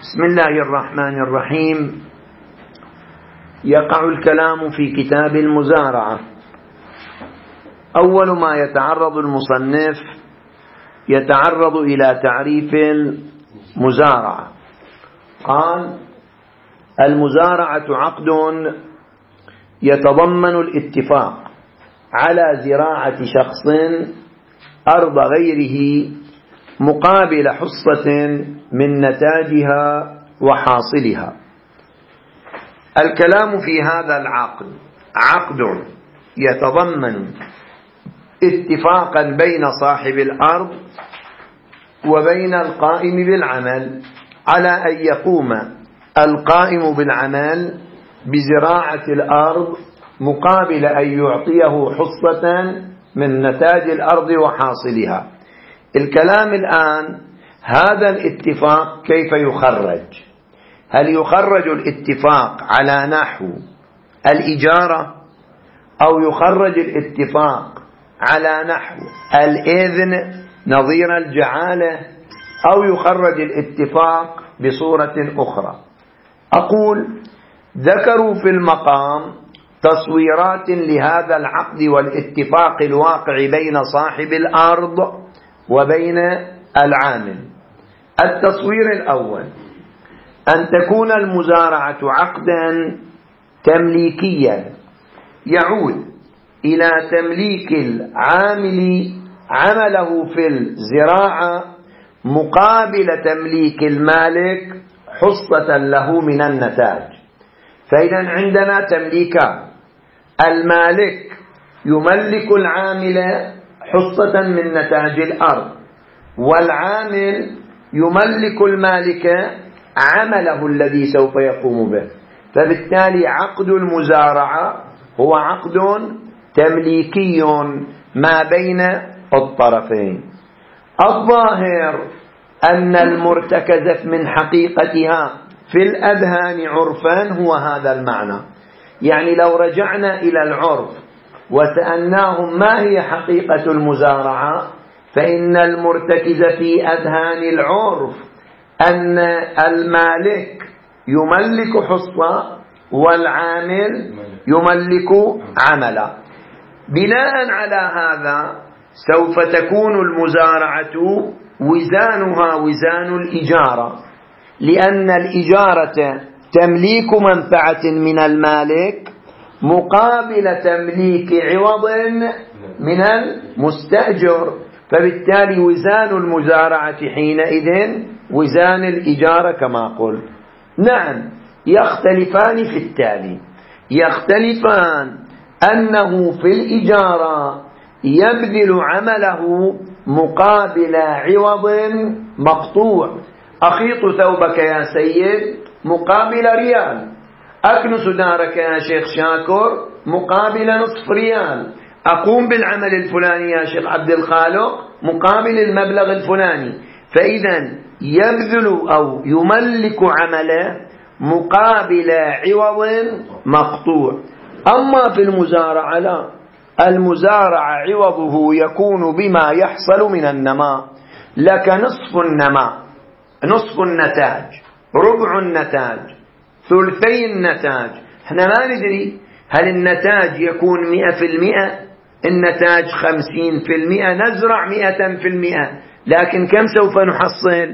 بسم الله الرحمن الرحيم. يقع الكلام في كتاب المزارعة. أول ما يتعرض المصنف يتعرض إلى تعريف المزارعة. قال: المزارعة عقد يتضمن الاتفاق على زراعة شخص أرض غيره مقابل حصة من نتاجها وحاصلها. الكلام في هذا العقد عقد يتضمن اتفاقا بين صاحب الأرض وبين القائم بالعمل على أن يقوم القائم بالعمل بزراعة الأرض مقابل أن يعطيه حصة من نتاج الأرض وحاصلها. الكلام الآن هذا الاتفاق كيف يخرج؟ هل يخرج الاتفاق على نحو الإجارة، أو يخرج الاتفاق على نحو الإذن نظير الجعالة، أو يخرج الاتفاق بصورة أخرى؟ أقول: ذكروا في المقام تصويرات لهذا العقد والاتفاق الواقع بين صاحب الأرض وبين العامل. التصوير الأول: أن تكون المزارعة عقدا تمليكيا يعود إلى تمليك العامل عمله في الزراعة مقابل تمليك المالك حصة له من النتاج. فإذا عندنا تمليكان: المالك يملك العامل حصة من نتاج الأرض، والعامل يملك المالك عمله الذي سوف يقوم به. فبالتالي عقد المزارعة هو عقد تمليكي ما بين الطرفين. الظاهر أن المرتكز من حقيقتها في الأذهان عرفا هو هذا المعنى. يعني لو رجعنا إلى العرف وسألناهم ما هي حقيقة المزارعة، فإن المرتكز في أذهان العرف أن المالك يملك حصة والعامل يملك عملا. بناء على هذا سوف تكون المزارعة وزانها وزان الإجارة، لأن الإجارة تمليك منفعة من المالك مقابل تمليك عوض من المستأجر. فبالتالي وزان المزارعة حينئذ وزان الإجارة كما قلت. نعم، يختلفان في التالي: يختلفان أنه في الإجارة يبذل عمله مقابل عوض مقطوع. أخيط ثوبك يا سيد مقابل ريال، أكنس دارك يا شيخ شاكر مقابل نصف ريال، أقوم بالعمل الفلاني يا شيخ عبد الخالق مقابل المبلغ الفلاني. فإذا يبذل أو يملك عمله مقابل عوض مقطوع. أما في المزارعة لا، المزارعة عوضه يكون بما يحصل من النماء. لك نصف النماء، نصف النتاج، ربع النتاج، ثلثي النتاج. احنا ما ندري هل النتاج يكون 100%، النتاج 50%، نزرع 100%، لكن كم سوف نحصل؟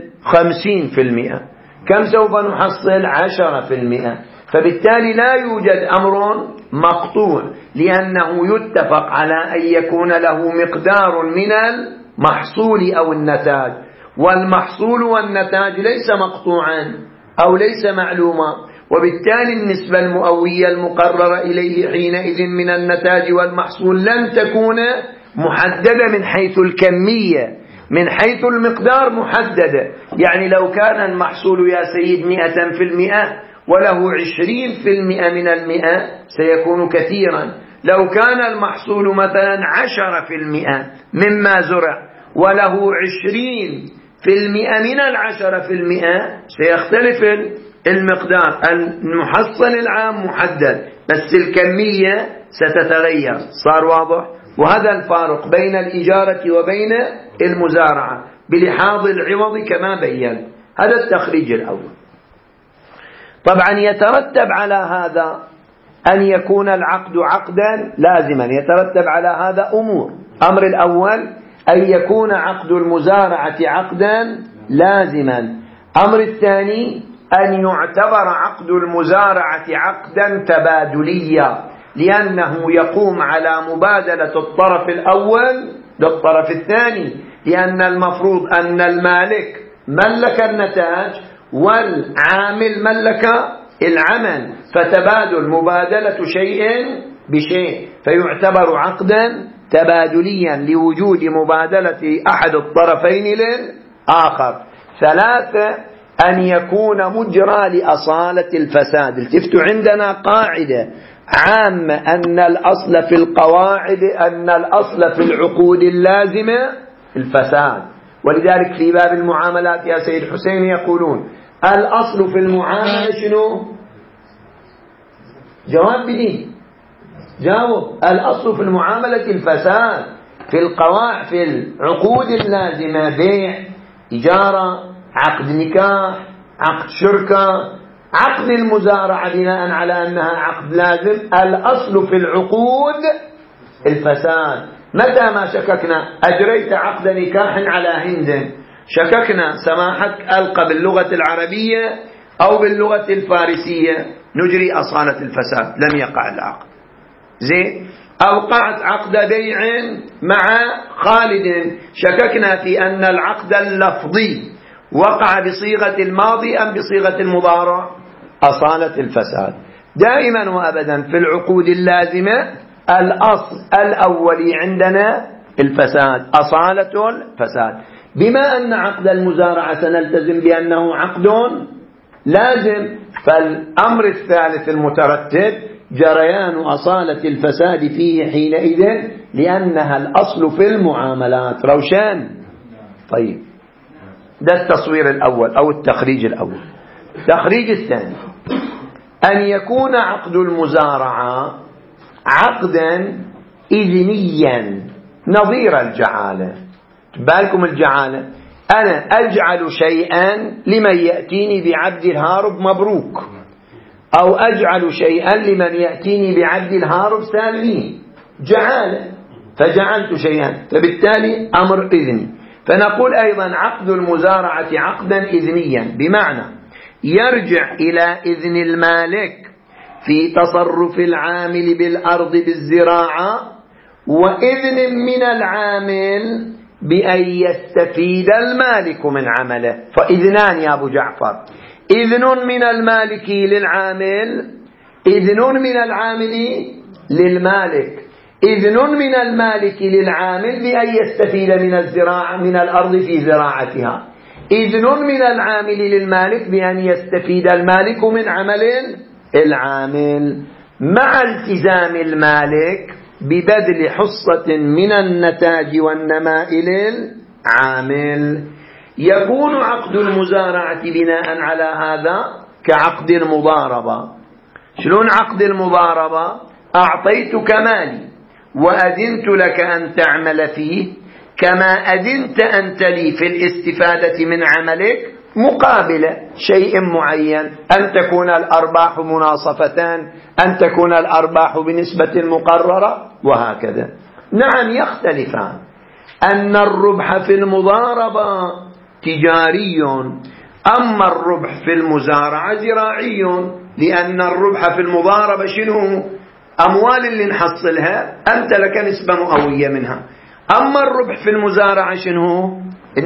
50%. كم سوف نحصل؟ 10%. فبالتالي لا يوجد أمر مقطوع، لأنه يتفق على أن يكون له مقدار من المحصول أو النتاج، والمحصول والنتاج ليس مقطوعا أو ليس معلوما. وبالتالي النسبة المئوية المقررة إليه حينئذ من النتاج والمحصول لن تكون محددة من حيث الكمية، من حيث المقدار محددة. يعني لو كان المحصول يا سيد 100% وله 20% من 100 سيكون كثيرا. لو كان المحصول مثلا 10% مما زرع وله 20% من 10%، سيختلف المقدار. المحصل العام محدد بس الكمية ستتغير. صار واضح؟ وهذا الفارق بين الإجارة وبين المزارعة بلحاظ العوض كما بيّن. هذا التخريج الأول. طبعا يترتب على هذا أن يكون العقد عقدا لازما، يترتب على هذا أمور. أمر الأول أن يكون عقد المزارعة عقدا لازما. أمر الثاني أن يعتبر عقد المزارعة عقدا تبادليا، لأنه يقوم على مبادلة الطرف الأول للطرف الثاني، لأن المفروض أن المالك ملك النتاج والعامل ملك العمل، فتبادل مبادلة شيء بشيء، فيعتبر عقدا تبادليا لوجود مبادلة أحد الطرفين للآخر. ثلاثة أن يكون مجرى لأصالة الفساد. التفتوا عندنا قاعدة عامة أن الأصل في القواعد أن الأصل في العقود اللازمة الفساد، ولذلك في باب المعاملات يا سيد حسين يقولون الأصل في المعاملة شنو؟ جواب بدين، جاوب. الأصل في المعاملة الفساد، في القواعد في العقود اللازمة، بيع، إجارة، عقد نكاح، عقد شركة، عقد المزارعة بناء على أنها عقد لازم، الأصل في العقود الفساد. متى ما شككنا أجريت عقد نكاح على هند، شككنا سماحتك ألقى باللغة العربية أو باللغة الفارسية، نجري أصالة الفساد، لم يقع العقد. زين. أوقعت عقد بيع مع خالد، شككنا في أن العقد اللفظي وقع بصيغة الماضي أم بصيغة المضارع، أصالة الفساد. دائما وأبدا في العقود اللازمة الأصل الأولي عندنا الفساد، أصالة الفساد. بما أن عقد المزارعة سنلتزم بأنه عقد لازم، فالأمر الثالث المترتب جريان أصالة الفساد فيه حينئذ، لأنها الأصل في المعاملات. روشان؟ طيب، ده التصوير الأول أو التخريج الأول. التخريج الثاني أن يكون عقد المزارعة عقدا إذنيا نظير الجعالة. بالكم الجعالة، أنا أجعل شيئا لمن يأتيني بعبد الهارب مبروك، أو أجعل شيئا لمن يأتيني بعبد الهارب سالمين، جعالة، فجعلت شيئا، فبالتالي أمر إذني. فنقول أيضا عقد المزارعة عقدا إذنيا، بمعنى يرجع إلى إذن المالك في تصرف العامل بالأرض بالزراعة، وإذن من العامل بأن يستفيد المالك من عمله. فإذنان يا أبو جعفر، إذن من المالك للعامل، إذن من العامل للمالك، إذن من المالك للعامل بأن يستفيد من الزراعة من الأرض في زراعتها، إذن من العامل للمالك بأن يستفيد المالك من عمل العامل، مع التزام المالك ببذل حصة من النتاج والنماء للعامل. يكون عقد المزارعة بناء على هذا كعقد المضاربة. شلون عقد المضاربة؟ أعطيتك مالي وأذنت لك أن تعمل فيه، كما أذنت أنت لي في الاستفادة من عملك مقابل شيء معين، أن تكون الأرباح مناصفتان، أن تكون الأرباح بنسبة مقررة، وهكذا. نعم يختلفان، أن الربح في المضاربة تجاري، أما الربح في المزارعة زراعي، لأن الربح في المضاربة شنو؟ أموال اللي نحصلها أنت لك نسبة مئوية منها. أما الربح في المزارعة شنو؟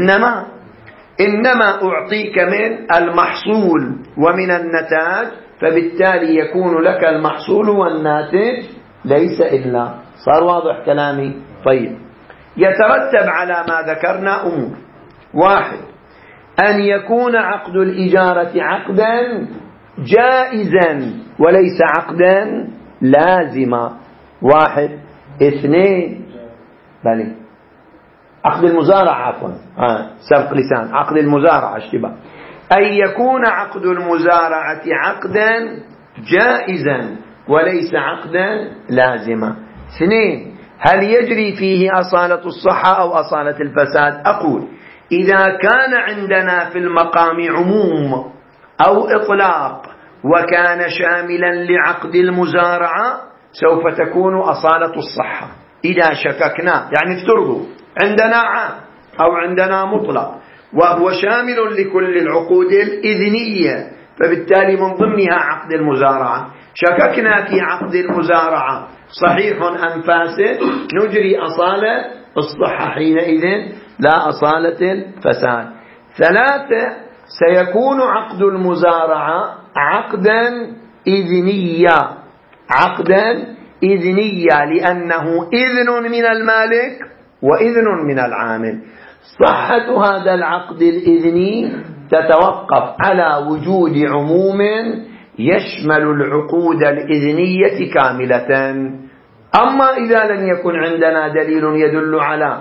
إنما أعطيك من المحصول ومن النتاج، فبالتالي يكون لك المحصول والناتج ليس إلا. صار واضح كلامي؟ طيب، يترتب على ما ذكرنا أمور. واحد، أن يكون عقد الإجارة عقدا جائزا وليس عقدا لازما. واحد. اثنين، بلي عقد المزارعة، عفوا سبق لسان، عقد المزارعة اشتباه. أن يكون عقد المزارعة عقدا جائزا وليس عقدا لازما. اثنين، هل يجري فيه أصالة الصحة أو أصالة الفساد؟ أقول إذا كان عندنا في المقام عموم أو إطلاق وكان شاملا لعقد المزارعة سوف تكون أصالة الصحة. إذا شككنا يعني افترضوا عندنا عام أو عندنا مطلق وهو شامل لكل العقود الإذنية، فبالتالي من ضمنها عقد المزارعة، شككنا في عقد المزارعة صحيح أم فاسد، نجري أصالة الصحة حينئذ لا أصالة الفساد. 3، سيكون عقد المزارعة عقدا إذنيا، عقدا إذنيا لأنه إذن من المالك وإذن من العامل. صحة هذا العقد الإذني تتوقف على وجود عموم يشمل العقود الإذنية كاملة. أما إذا لم يكن عندنا دليل يدل على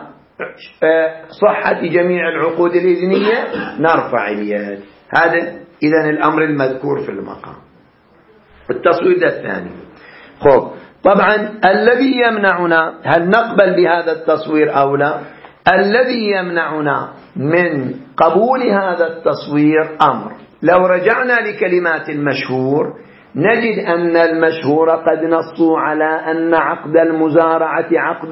صحة جميع العقود الإذنية نرفع اليد. هذا إذن الأمر المذكور في المقام. التصوير الثاني. خب طبعا الذي يمنعنا، هل نقبل بهذا التصوير أو لا؟ الذي يمنعنا من قبول هذا التصوير أمر. لو رجعنا لكلمات المشهور نجد أن المشهور قد نصوا على أن عقد المزارعة عقد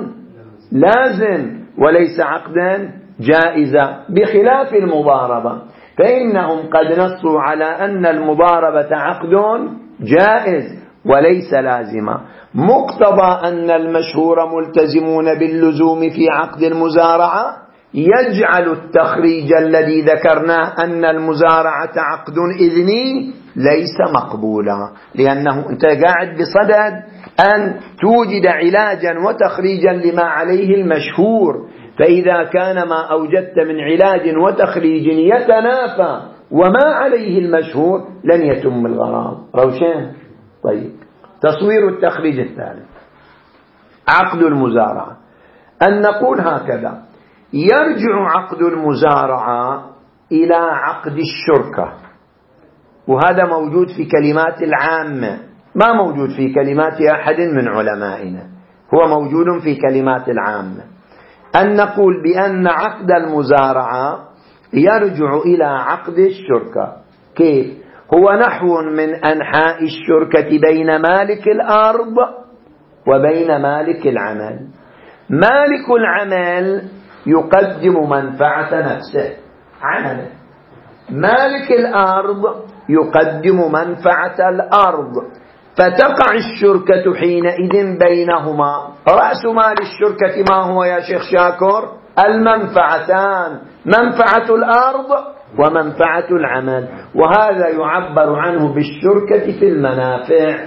لازم وليس عقدا جائزا، بخلاف المضاربة فإنهم قد نصوا على أن المضاربة عقد جائز وليس لازما. مقتضى أن المشهور ملتزمون باللزوم في عقد المزارعة يجعل التخريج الذي ذكرناه أن المزارعة عقد إذني ليس مقبولا، لأنه أنت قاعد بصدد أن توجد علاجا وتخريجا لما عليه المشهور، فإذا كان ما أوجدت من علاج وتخريج يتنافى وما عليه المشهور لن يتم الغرض. روشان؟ طيب، تصوير التخريج الثالث. عقد المزارعة أن نقول هكذا: يرجع عقد المزارعة إلى عقد الشركة، وهذا موجود في كلمات العامة، ما موجود في كلمات أحد من علمائنا، هو موجود في كلمات العامة. أن نقول بأن عقد المزارعة يرجع إلى عقد الشركة. كيف؟ هو نحو من أنحاء الشركة بين مالك الأرض وبين مالك العمل. مالك العمل يقدم منفعة نفسه عمله، مالك الأرض يقدم منفعة الأرض، فتقع الشركة حينئذ بينهما. رأس مال الشركة ما هو يا شيخ شاكر؟ المنفعتان، منفعة الأرض ومنفعة العمل، وهذا يعبر عنه بالشركة في المنافع،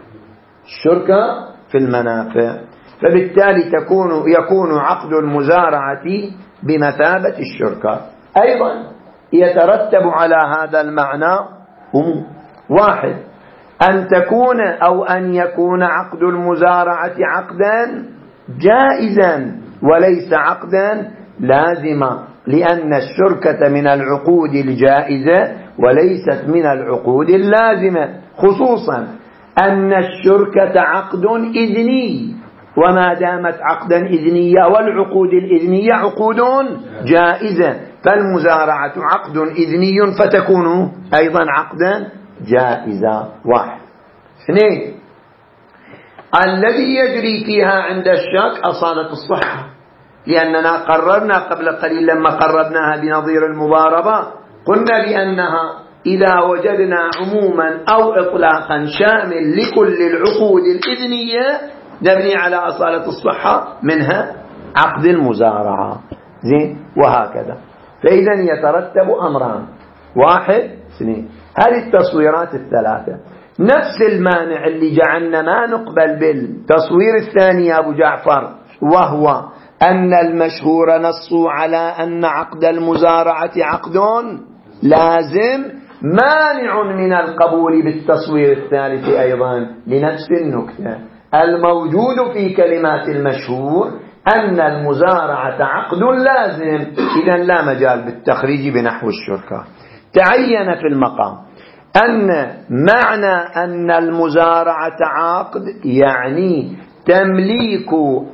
الشركة في المنافع. فبالتالي يكون عقد المزارعة بمثابة الشركة. أيضا يترتب على هذا المعنى: 1، أن تكون أو أن يكون عقد المزارعة عقدا جائزا وليس عقدا لازما، لأن الشركة من العقود الجائزة وليست من العقود اللازمة، خصوصا أن الشركة عقد إذني، وما دامت عقدا إذنيا والعقود الإذنية عقود جائزة، فالمزارعة عقد إذني فتكون أيضا عقدا جائزا. 1. 2، الذي يجري فيها عند الشك أصالة الصحة، لأننا قررنا قبل قليل لما قربناها بنظير المضاربة قلنا بأنها إذا وجدنا عموما أو إطلاقا شامل لكل العقود الإذنية نبني على أصالة الصحة، منها عقد المزارعة. زين، وهكذا. فإذا يترتب أمران: 1، 2. هذه التصويرات الثلاثة نفس المانع اللي جعلنا ما نقبل بالتصوير الثاني يا أبو جعفر، وهو أن المشهور نصوا على أن عقد المزارعة عقد لازم، مانع من القبول بالتصوير الثالث أيضا لنفس النكتة. الموجود في كلمات المشهور أن المزارعة عقد لازم، إذن لا مجال بالتخريج بنحو الشركة. تعين في المقام أن معنى أن المزارعة عقد يعني تمليك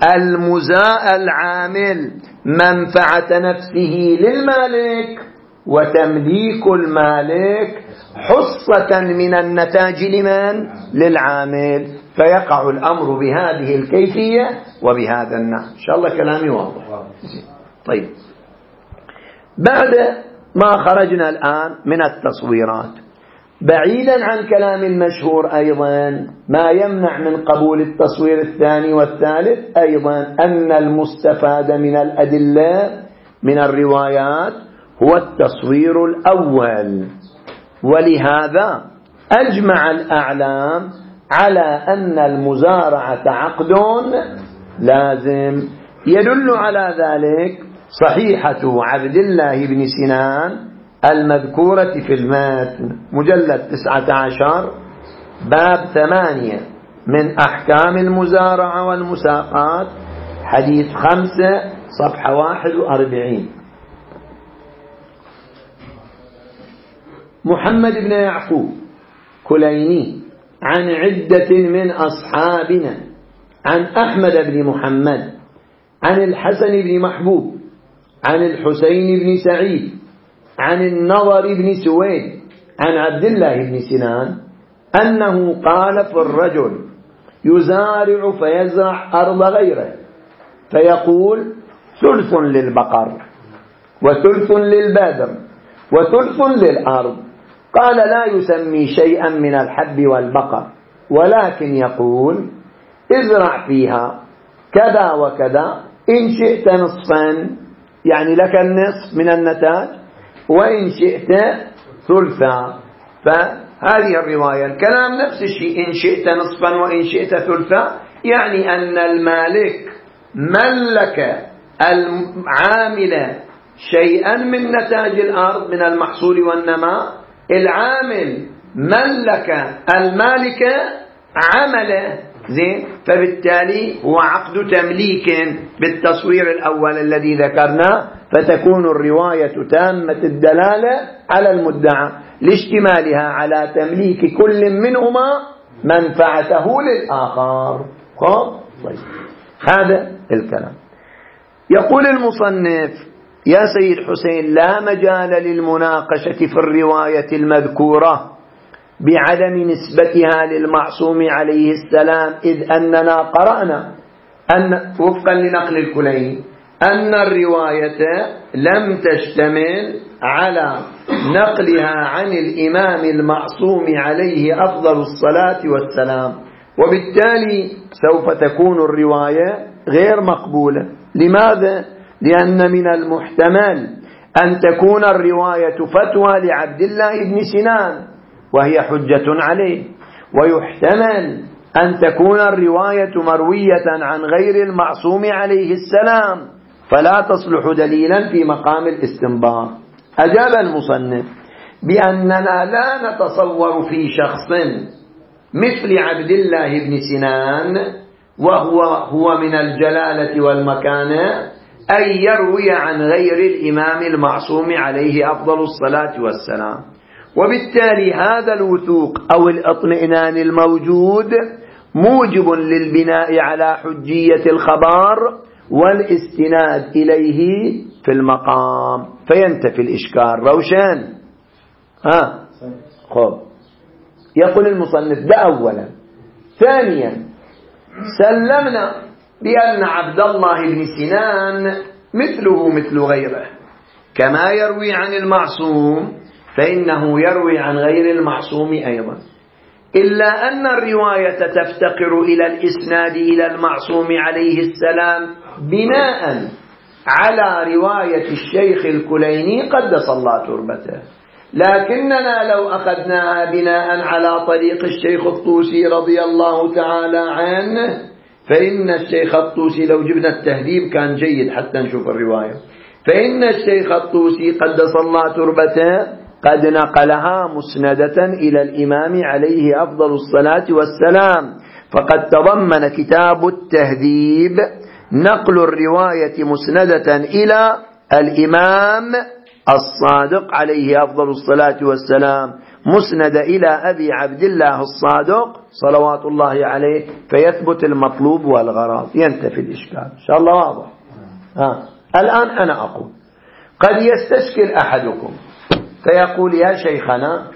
العامل منفعة نفسه للمالك، وتمليك المالك حصة من النتاج لمن؟ للعامل، فيقع الأمر بهذه الكيفية وبهذا النحو. إن شاء الله كلامي واضح. طيب، بعد ما خرجنا الآن من التصويرات، بعيدا عن كلام المشهور أيضا ما يمنع من قبول التصوير الثاني والثالث أيضا أن المستفاد من الأدلة من الروايات هو التصوير الأول. ولهذا أجمع الأعلام على أن المزارعة عقد لازم. يدل على ذلك صحيحة عبد الله بن سنان المذكورة في المتن، مجلد 19 باب 8 من أحكام المزارعة والمساقات، حديث 5 صفحة 41. محمد بن يعقوب كليني عن عدة من أصحابنا عن أحمد بن محمد عن الحسن بن محبوب عن الحسين بن سعيد عن النضر بن سويد عن عبد الله بن سنان أنه قال في الرجل يزارع فيزرع أرض غيره فيقول ثلث للبقر وثلث للبادر وثلث للأرض، قال لا يسمي شيئا من الحب والبقر، ولكن يقول ازرع فيها كذا وكذا، إن شئت نصفا يعني لك النصف من النتاج، وإن شئت ثلثا. فهذه الرواية الكلام نفس الشيء، إن شئت نصفا وإن شئت ثلثا، يعني أن المالك ملك العامل شيئا من نتاج الأرض من المحصول والنماء، العامل ملك المالك عمله، زين. فبالتالي هو عقد تمليك بالتصوير الأول الذي ذكرناه، فتكون الرواية تامة الدلالة على المدعى لاشتمالها على تمليك كل منهما منفعته للآخر. طيب، هذا الكلام. يقول المصنف: يا سيد حسين، لا مجال للمناقشة في الرواية المذكورة بعدم نسبتها للمعصوم عليه السلام، إذ أننا قرأنا أن وفقا لنقل الكليني أن الرواية لم تشتمل على نقلها عن الإمام المعصوم عليه أفضل الصلاة والسلام، وبالتالي سوف تكون الرواية غير مقبولة. لماذا؟ لأن من المحتمل أن تكون الرواية فتوى لعبد الله بن سنان وهي حجة عليه، ويحتمل أن تكون الرواية مروية عن غير المعصوم عليه السلام فلا تصلح دليلا في مقام الاستنباط. أجاب المصنف بأننا لا نتصور في شخص مثل عبد الله بن سنان وهو من الجلالة والمكانة أن يروي عن غير الإمام المعصوم عليه أفضل الصلاة والسلام، وبالتالي هذا الوثوق أو الاطمئنان الموجود موجب للبناء على حجية الخبر والاستناد إليه في المقام، فينتفي الإشكال. روشان؟ خب. يقول المصنف ده أولا. ثانيا، سلمنا بأن عبد الله بن سنان مثله مثل غيره، كما يروي عن المعصوم فإنه يروي عن غير المعصوم أيضا، إلا أن الرواية تفتقر إلى الإسناد إلى المعصوم عليه السلام بناء على رواية الشيخ الكليني قدس الله تربته، لكننا لو أخذناها بناء على طريق الشيخ الطوسي رضي الله تعالى عنه، فإن الشيخ الطوسي لو جبنا التهذيب كان جيد حتى نشوف الرواية، فإن الشيخ الطوسي قدس الله تربته قد نقلها مسندة إلى الإمام عليه أفضل الصلاة والسلام، فقد تضمن كتاب التهذيب نقل الرواية مسندة إلى الإمام الصادق عليه أفضل الصلاة والسلام، مسند إلى أبي عبد الله الصادق صلوات الله عليه، فيثبت المطلوب والغرض، ينتفي الإشكال. إن شاء الله واضح. الآن أنا أقول قد يستشكل أحدكم فيقول: يا شيخنا،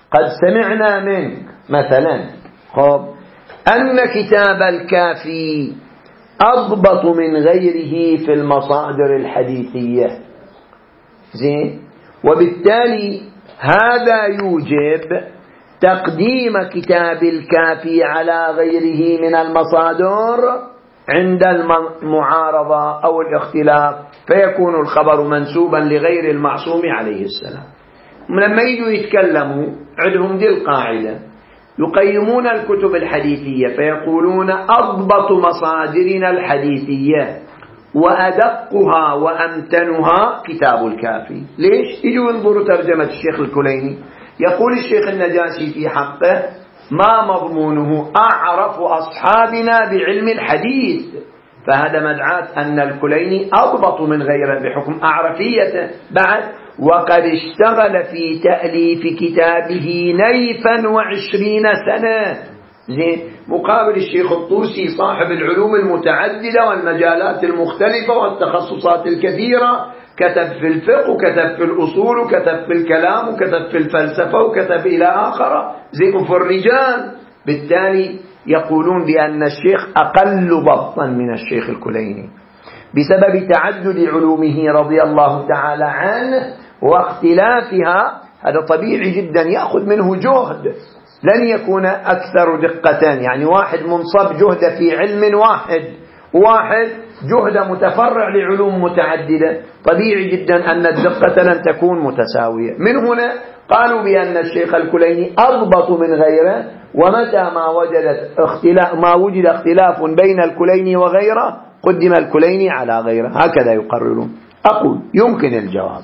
قد سمعنا منك مثلا أن كتاب الكافي أضبط من غيره في المصادر الحديثية، زين، وبالتالي هذا يوجب تقديم كتاب الكافي على غيره من المصادر عند المعارضة أو الاختلاف، فيكون الخبر منسوبا لغير المعصوم عليه السلام. لما يجوا يتكلموا عندهم دي القاعدة، يقيمون الكتب الحديثية فيقولون أضبط مصادرنا الحديثية وأدقها وأمتنها كتاب الكافي. ليش؟ يجوا ينظروا ترجمة الشيخ الكليني، يقول الشيخ النجاشي في حقه ما مضمونه أعرف أصحابنا بعلم الحديث، فهذا مدعاة أن الكليني أضبط من غيره بحكم أعرفيته. بعد وقد اشتغل في تأليف كتابه نيفا 20 سنة، زين، مقابل الشيخ الطوسي صاحب العلوم المتعددة والمجالات المختلفة والتخصصات الكثيرة، كتب في الفقه وكتب في الأصول وكتب في الكلام وكتب في الفلسفة وكتب إلى آخر، زين، في الرجال. بالتالي يقولون بأن الشيخ أقل ضبطا من الشيخ الكليني بسبب تعدد علومه رضي الله تعالى عنه واختلافها. هذا طبيعي جدا، يأخذ منه جهد، لن يكون أكثر دقة، يعني واحد منصب جهد في علم واحد وواحد جهد متفرع لعلوم متعددة، طبيعي جدا أن الدقة لن تكون متساوية. من هنا قالوا بأن الشيخ الكليني أضبط من غيره، ومتى ما وجد اختلاف بين الكليني وغيره قدم الكليني على غيره، هكذا يقررون. أقول يمكن الجواب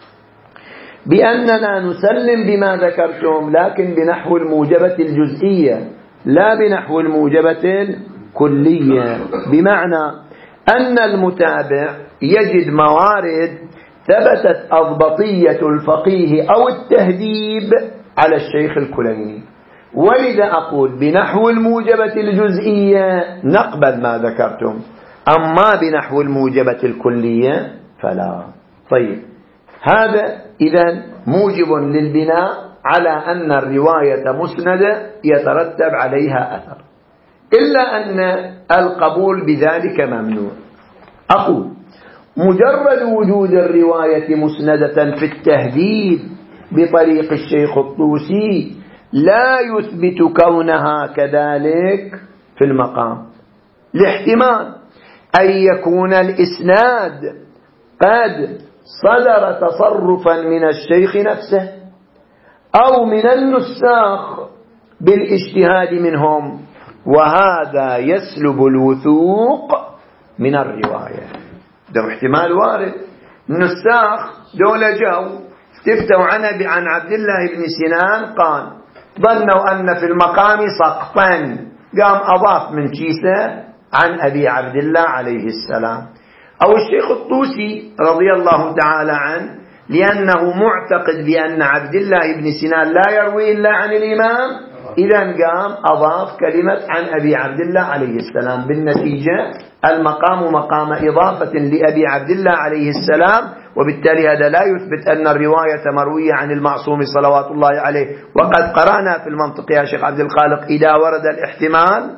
بأننا نسلم بما ذكرتم، لكن بنحو الموجبة الجزئية لا بنحو الموجبة الكلية، بمعنى أن المتابع يجد موارد ثبتت أضبطية الفقيه أو التهذيب على الشيخ الكليني، ولذا أقول بنحو الموجبة الجزئية نقبل ما ذكرتم، أما بنحو الموجبة الكلية فلا. طيب، هذا إذن موجب للبناء على أن الرواية مسندة يترتب عليها أثر، إلا أن القبول بذلك ممنوع. أقول مجرد وجود الرواية مسندة في التهذيب بطريق الشيخ الطوسي لا يثبت كونها كذلك في المقام، لاحتمال أن يكون الإسناد قد صدر تصرفا من الشيخ نفسه أو من النساخ بالاجتهاد منهم، وهذا يسلب الوثوق من الرواية. ده احتمال وارد. النساخ دولة جو استفتوا عن عبد الله بن سنان قال ظنوا أن في المقام سقطا، قام أضاف من كيسه عن أبي عبد الله عليه السلام. أو الشيخ الطوسي رضي الله تعالى عنه لأنه معتقد بأن عبد الله بن سنان لا يروي إلا عن الإمام، إذن قام أضاف كلمة عن أبي عبد الله عليه السلام. بالنتيجة المقام مقام إضافة لأبي عبد الله عليه السلام، وبالتالي هذا لا يثبت أن الرواية مروية عن المعصوم صلوات الله عليه. وقد قرأنا في المنطق يا شيخ عبد الخالق إذا ورد الاحتمال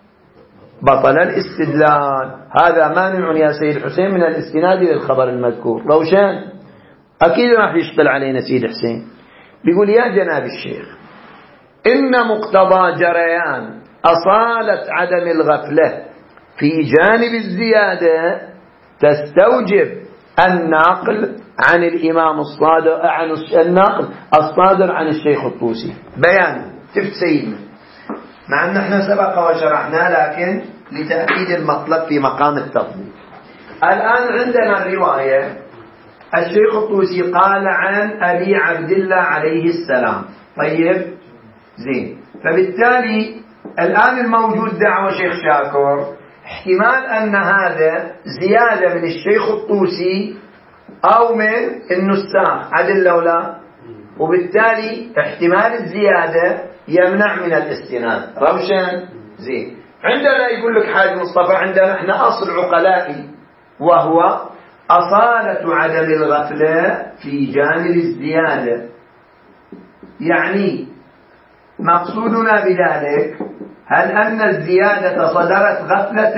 بطل الاستدلال، هذا مانع يا سيد حسين من الاستناد للخبر المذكور. روشان أكيد راح يشتغل علينا سيد حسين، بيقول يا جناب الشيخ إن مقتضى جريان أصالة عدم الغفلة في جانب الزيادة تستوجب النقل عن الإمام الصادق، عن النقل الصادر عن الشيخ الطوسي. بيان تفت سيدنا، مع أن احنا سبق وشرحنا، لكن لتأكيد المطلب في مقام التطبيق. الآن عندنا الرواية الشيخ الطوسي قال عن أبي عبد الله عليه السلام، طيب زين، فبالتالي الآن الموجود دعوة شيخ شاكر، احتمال أن هذا زيادة من الشيخ الطوسي أو من النساخ عدل أو لا، وبالتالي احتمال الزيادة يمنع من الاستناد. روشان زين. عندنا يقول لك حاج مصطفى عندنا احنا أصل عقلائي، وهو أصالة عدم الغفلة في جانب الزيادة، يعني مقصودنا بذلك هل أن الزيادة صدرت غفلة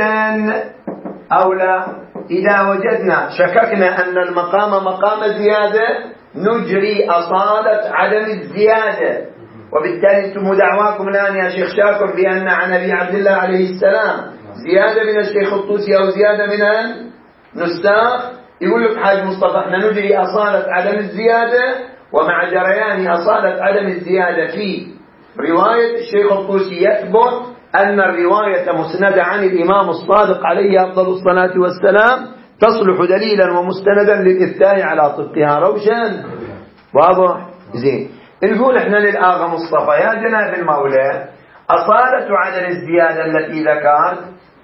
أو لا؟ إذا وجدنا شككنا أن المقام مقام زيادة نجري أصالة عدم الزيادة. وبالتالي أنتم دعواكم الآن يا شيخ شاكر بأن عن أبي عبد الله عليه السلام زيادة من الشيخ الطوسي أو زيادة من النساخ. يقول لك حاج مصطفى احنا نجري أصالة عدم الزيادة، ومع جريان أصالة عدم الزيادة في رواية الشيخ الطوسي يثبت أن الرواية مسندة عن الإمام الصادق عليه أفضل الصلاة والسلام تصلح دليلا ومستندا للإفتاء على طبقها. روشن واضح زين. نقول احنا للآغا مصطفى يا جناب المولى أصالة عدم الزيادة التي ذكرت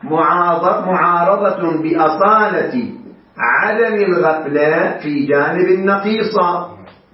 معارضة بأصالة عدم الغفلة في جانب النقيصة.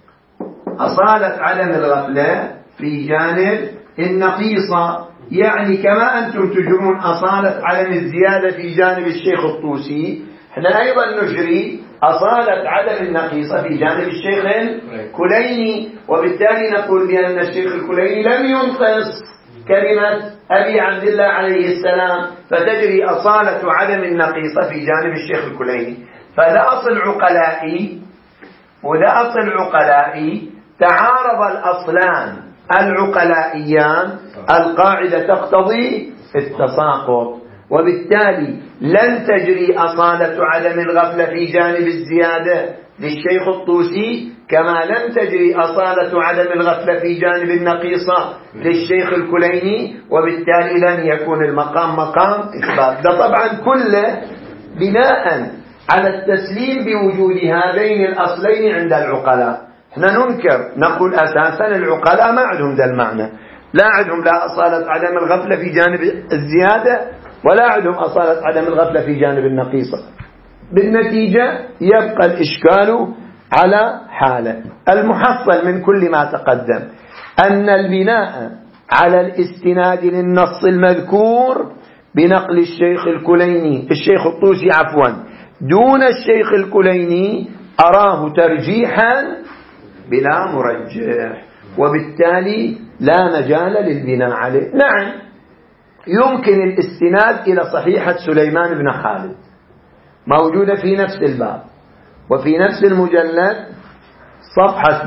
أصالة عدم الغفلة في جانب النقيصة، يعني كما أنتم تجرون أصالة عدم الزيادة في جانب الشيخ الطوسي، احنا أيضا نجري أصالة عدم النقيصة في جانب الشيخ الكليني. وبالتالي نقول بأن الشيخ الكليني لم ينقص كلمة أبي عبد الله عليه السلام، فتجري أصالة عدم النقيصة في جانب الشيخ الكليني. فذا أصل عقلائي وذا أصل عقلائي، تعارض الأصلان العقلائيان، القاعدة تقتضي التساقط، وبالتالي لن تجري أصالة عدم الغفلة في جانب الزيادة للشيخ الطوسي كما لن تجري أصالة عدم الغفلة في جانب النقيصة للشيخ الكليني، وبالتالي لن يكون المقام مقام إثبات. ده طبعا كله بناء على التسليم بوجود هذين الأصلين عند العقلاء. احنا ننكر نقول أساسا العقلاء ما عندهم ذا المعنى، لا عندهم لا أصالة عدم الغفلة في جانب الزيادة ولا عندهم أصالة عدم الغفلة في جانب النقيصة. بالنتيجة يبقى الإشكال على حاله. المحصل من كل ما تقدم أن البناء على الاستناد للنص المذكور بنقل الشيخ الكليني الشيخ الطوسي دون الشيخ الكليني أراه ترجيحا بلا مرجح، وبالتالي لا مجال للبناء عليه. نعم يمكن الاستناد إلى صحيحة سليمان بن خالد موجودة في نفس الباب وفي نفس المجلد صفحة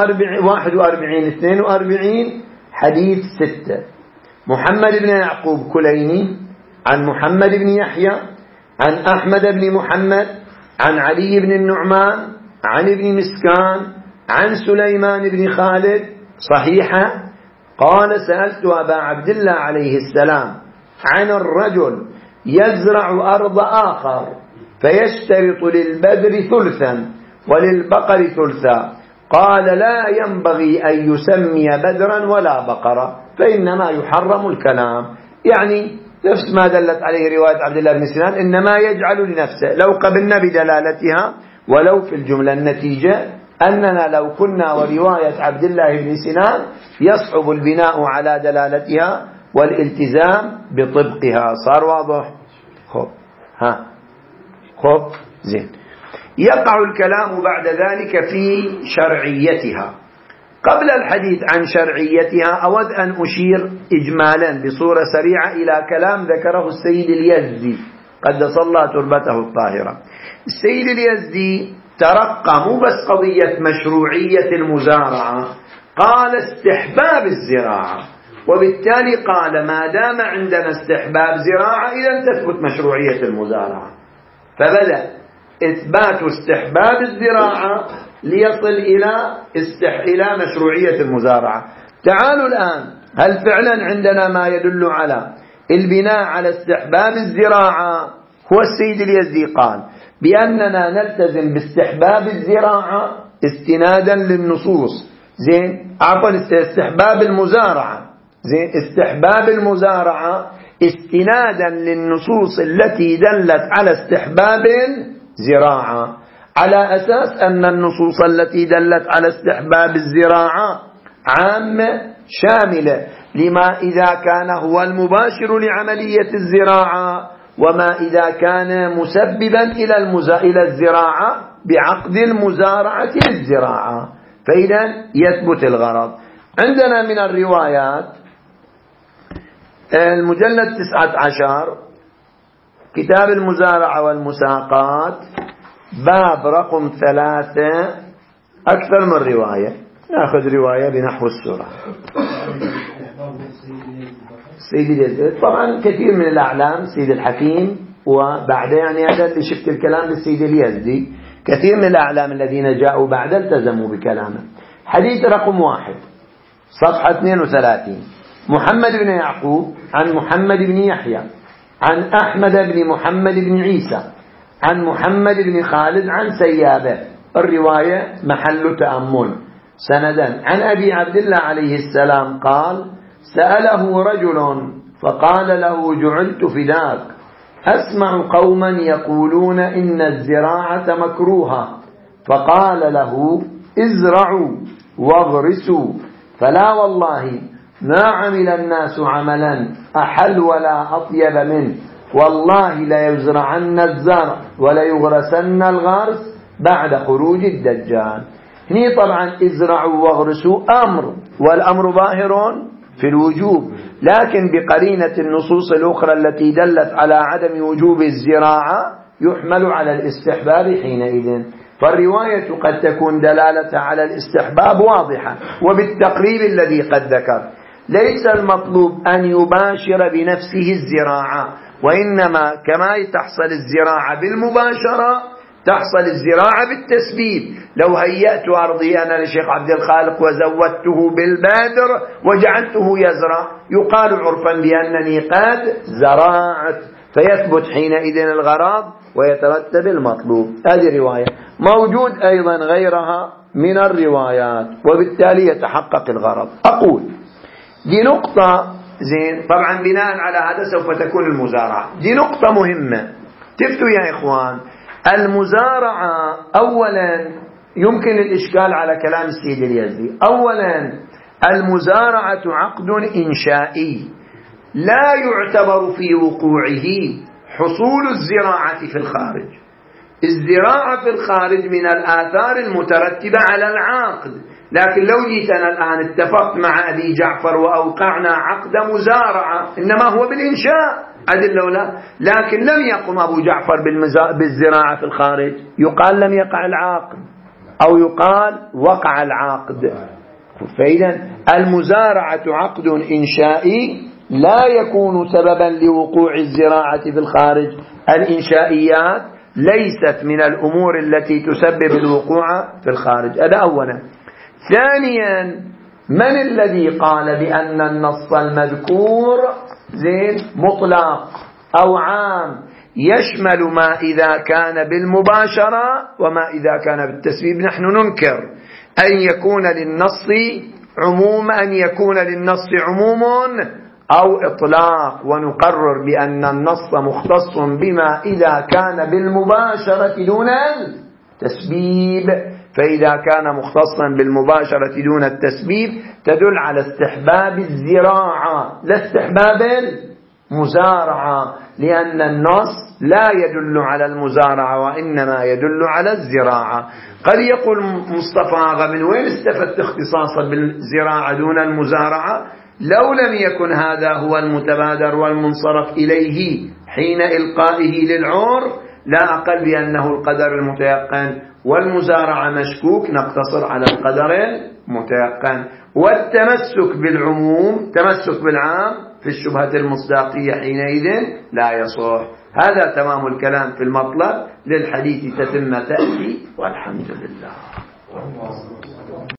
41-42 حديث 6. محمد بن يعقوب كليني عن محمد بن يحيى عن أحمد بن محمد عن علي بن النعمان عن ابن مسكان عن سليمان بن خالد صحيحة قال سألت أبا عبد الله عليه السلام عن الرجل يزرع أرض آخر فيشترط للبذر ثلثا وللبقر ثلثا، قال لا ينبغي أن يسمي بذرا ولا بقرة فإنما يحرم الكلام. يعني نفس ما دلت عليه رواية عبد الله بن سنان، إنما يجعل لنفسه. لو قبلنا بدلالتها ولو في الجملة، النتيجة أننا لو كنا ورواية عبد الله بن سنان يصعب البناء على دلالتها والالتزام بطبقها. صار واضح؟ خب زين. يقع الكلام بعد ذلك في شرعيتها. قبل الحديث عن شرعيتها أود أن أشير إجمالا بصورة سريعة إلى كلام ذكره السيد اليزدي قدس الله تربته الطاهرة. السيد اليزدي ترقى مو بس قضية مشروعية المزارعة، قال استحباب الزراعة، وبالتالي قال ما دام عندنا استحباب زراعة إذا تثبت مشروعية المزارعة، فبدأ إثبات استحباب الزراعة ليصل إلى مشروعية المزارعة. تعالوا الآن، هل فعلا عندنا ما يدل على البناء على استحباب الزراعة؟ هو السيد اليزدي قال بأننا نلتزم باستحباب الزراعة استنادا للنصوص. زين، عفوا استحباب المزارعة، زين، استحباب المزارعة استنادا للنصوص التي دلت على استحباب الزراعة، على أساس أن النصوص التي دلت على استحباب الزراعة عامة شاملة لما إذا كان هو المباشر لعملية الزراعة، وما إذا كان مسببا إلى الزراعة بعقد المزارعة للزراعة، فإذا يثبت الغرض. عندنا من الروايات المجلد 19 كتاب المزارعة والمساقات باب رقم 3 أكثر من رواية. نأخذ رواية بنحو السورة. سيد طبعا كثير من الأعلام سيد الحكيم وبعده، يعني هذا اللي شفت الكلام للسيد اليزدي، كثير من الأعلام الذين جاءوا بعد التزموا بكلامه. حديث رقم 1 صفحة 32 محمد بن يعقوب عن محمد بن يحيى عن أحمد بن محمد بن عيسى عن محمد بن خالد عن سيابه. الرواية محل تأمل. سندا عن أبي عبد الله عليه السلام قال: سأله رجل فقال له: جعلت فداك أسمع قوما يقولون إن الزراعة مكروهة، فقال له: ازرعوا واغرسوا، فلا والله ما عمل الناس عملا أحل ولا أطيب منه، والله لا يزرعن الزرع ولا يغرسن الغرس بعد خروج الدجال. هني طبعا ازرعوا واغرسوا أمر، والأمر ظاهر في الوجوب، لكن بقرينة النصوص الأخرى التي دلت على عدم وجوب الزراعة يحمل على الاستحباب حينئذ. فالرواية قد تكون دلالة على الاستحباب واضحة، وبالتقريب الذي قد ذكر ليس المطلوب أن يباشر بنفسه الزراعة، وإنما كما تحصل الزراعة بالمباشرة تحصل الزراعة بالتسبيب. لو هيأت أرضي أنا لشيخ عبد الخالق وزودته بالبادر وجعلته يزرع، يقال عرفا بأنني قد زرعت، فيثبت حينئذ الغرض ويترتب المطلوب. هذه رواية موجود أيضا غيرها من الروايات، وبالتالي يتحقق الغرض. أقول دي نقطة زين، طبعا بناء على هذا سوف تكون المزارعة. دي نقطة مهمة تفتوا يا إخوان. المزارعة أولا يمكن الإشكال على كلام السيد اليزدي. أولا المزارعة عقد إنشائي لا يعتبر في وقوعه حصول الزراعة في الخارج. الزراعة في الخارج من الآثار المترتبة على العقد، لكن لو جيتنا الآن اتفقت مع أبي جعفر وأوقعنا عقد مزارعة إنما هو بالإنشاء عدل ولا، لكن لم يقم أبو جعفر بالزراعة في الخارج، يقال لم يقع العقد أو يقال وقع العقد. فإذا المزارعة عقد إنشائي لا يكون سببا لوقوع الزراعة في الخارج. الإنشائيات ليست من الأمور التي تسبب الوقوع في الخارج. هذا أولا. ثانيا من الذي قال بأن النص المذكور زين مطلق أو عام يشمل ما إذا كان بالمباشرة وما إذا كان بالتسبيب؟ نحن ننكر أن يكون للنص عموم أو إطلاق، ونقرر بأن النص مختص بما إذا كان بالمباشرة دون التسبيب. فإذا كان مختصا بالمباشرة دون التسبيب تدل على استحباب الزراعة لا استحباب المزارعة، لأن النص لا يدل على المزارعة وإنما يدل على الزراعة. قد يقول مصطفى من وين استفدت اختصاصا بالزراعة دون المزارعة؟ لو لم يكن هذا هو المتبادر والمنصرف إليه حين إلقائه للعرف لا أقل بأنه القدر المتيقن، والمزارعة مشكوك نقتصر على القدر المتيقن. والتمسك بالعموم تمسك بالعام في الشبهة المصداقية حينئذ لا يصح. هذا تمام الكلام في المطلب. للحديث تتم تأتي، والحمد لله.